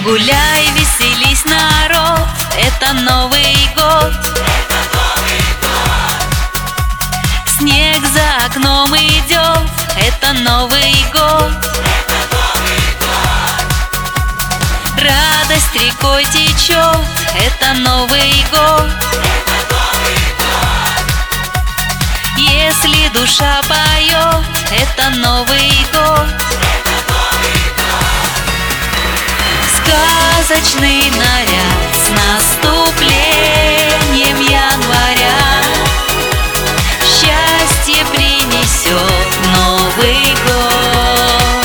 Гуляй, веселись, народ, это Новый год. Снег за окном идет, это Новый год. Радость рекой течет, это Новый год. Если душа поет, это Новый год. Сказочный наряд с наступлением января счастье принесет Новый год.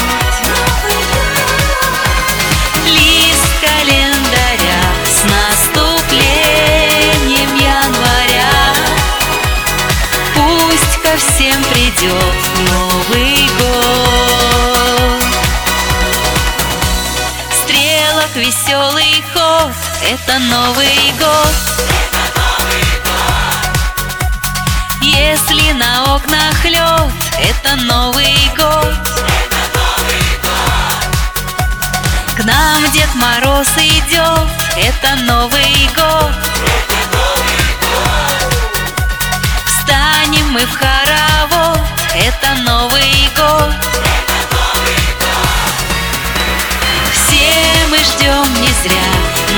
Лист календаря с наступлением января пусть ко всем придет Новый год. Стрелок веселый ход, это Новый год. Если на окнах лед, это Новый год. К нам Дед Мороз идет, это Новый год. Встанем мы в хоровод, это Новый год. Все мы ждем не зря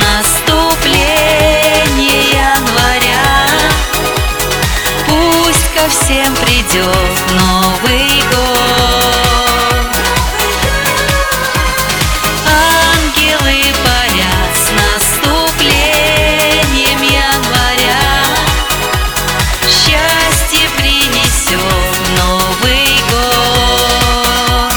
наступление января. Пусть ко всем придет Новый год. Ангелы парят с наступлением января. Счастье принесет Новый год.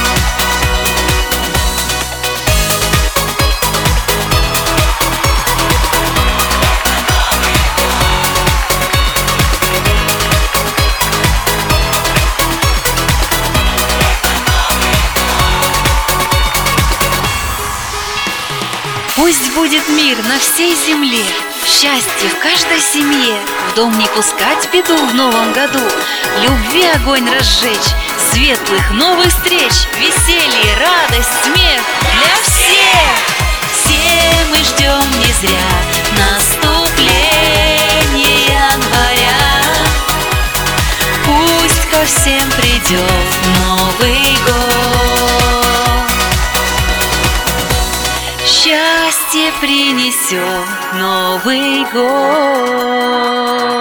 Пусть будет мир на всей земле, счастье в каждой семье, в дом не пускать беду в новом году, любви огонь разжечь, светлых новых встреч, веселье, радость, смех для всех. Все мы ждем не зря наступление января. Пусть ко всем придет Новый год. Счастье принесет Новый год.